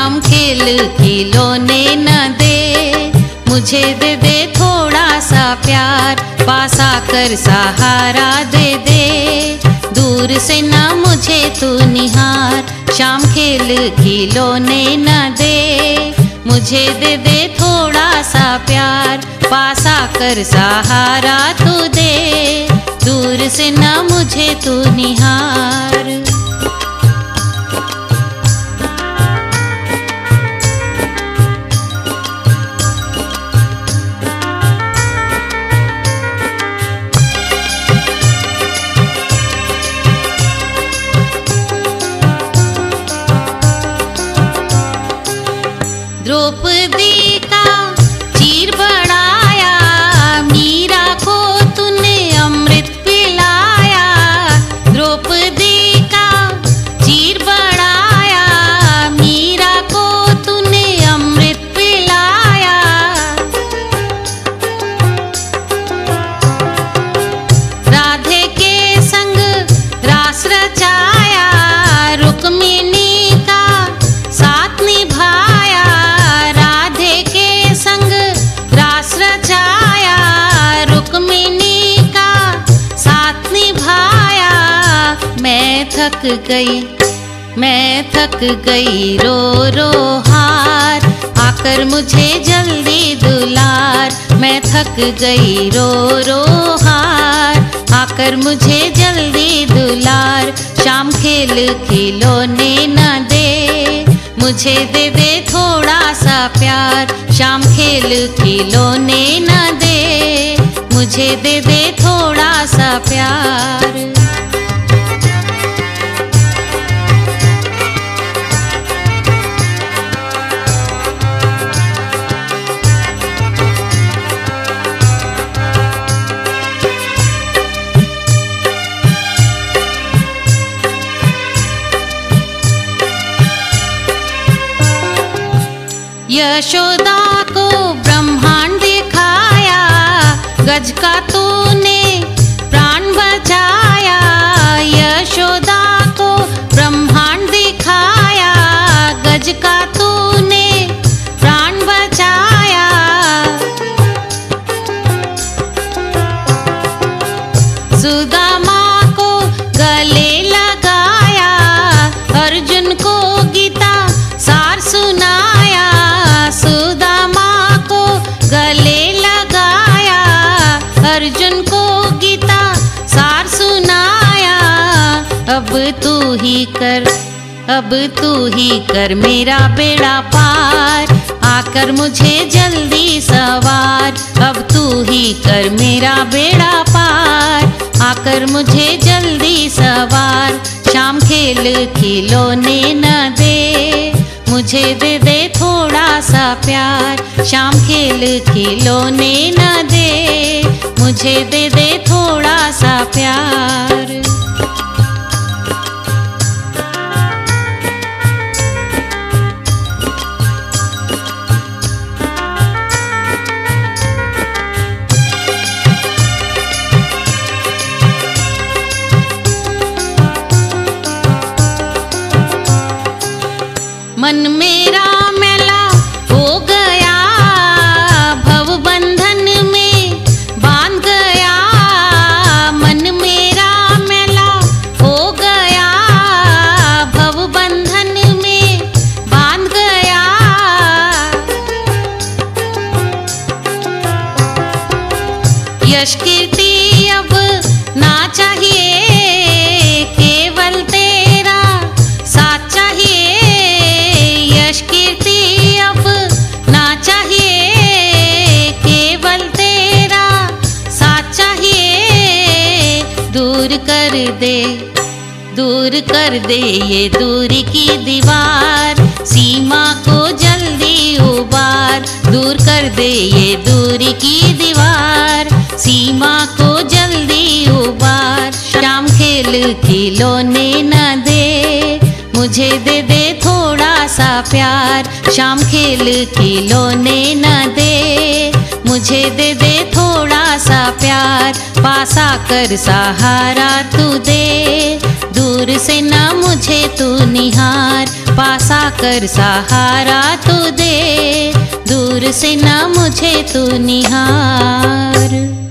शाम खेल खिलौने न दे, मुझे दे दे थोड़ा सा प्यार, पास आकर सहारा दे दे, दूर से ना मुझे तू निहार। शाम खेल खिलौने न दे, मुझे दे दे थोड़ा सा प्यार, पास आकर सहारा तू दे, दूर से ना मुझे तू निहार। द्रौपदी का चीर बढ़ाया, मीरा को तूने अमृत पिलाया। द्रौपदी का चीर बढ़ाया, मीरा को तूने अमृत पिलाया। राधे के संग रास रचाया, रुक्मिणी का साथ निभाया। मैं थक गई रो रो हार, आकर मुझे जल्दी दुलार। मैं थक गई रो रो हार, आकर मुझे जल्दी दुलार। शाम खेल खिलौने न दे, मुझे दे दे थोड़ा सा प्यार। शाम खेल खिलौने न दे, मुझे दे दे थोड़ा सा प्यार। यशोदा को ब्रह्मांड दिखाया, गज का तूने प्राण बचाया। यशोदा को ब्रह्मांड दिखाया, गज का तूने प्राण बचाया। सुदामा को गले लगाया, अर्जुन को गीता सार सुनाया। सुदामा को गले लगाया, अर्जुन को गीता सार सुनाया। अब तू ही कर मेरा बेड़ा पार, आकर मुझे जल्दी सवार। अब तू ही कर मेरा बेड़ा पार, आकर मुझे जल्दी सवार। शाम खेल खिलौने न दे, मुझे दे दे थोड़ा सा प्यार। शाम खेल खिलौने न दे, मुझे दे दे थोड़ा सा प्यार। मन मेरा मैला हो गया, भव बंधन में बांध गया। मन मेरा मैला हो गया, भव बंधन में बांध गया। यश कीर्ति अब ना चाहिए, केवल तेरा साथ चाहिए। यश कीर्ति अब ना चाहिए, केवल तेरा साथ चाहिए। दूर कर दे ये दूरी की दीवार, सीमा को जल्दी उबार। दूर कर दे ये दूरी की दीवार, सीमा को जल्दी उबार। शाम खेल खिलौने न दे, मुझे दे दे थोड़ा सा प्यार। शाम खेल खिलौने न दे, मुझे दे दे थोड़ा सा प्यार। पास आकर सहारा तू दे, दूर से ना मुझे तू निहार। पास आकर सहारा तू दे, दूर से न मुझे तू निहार।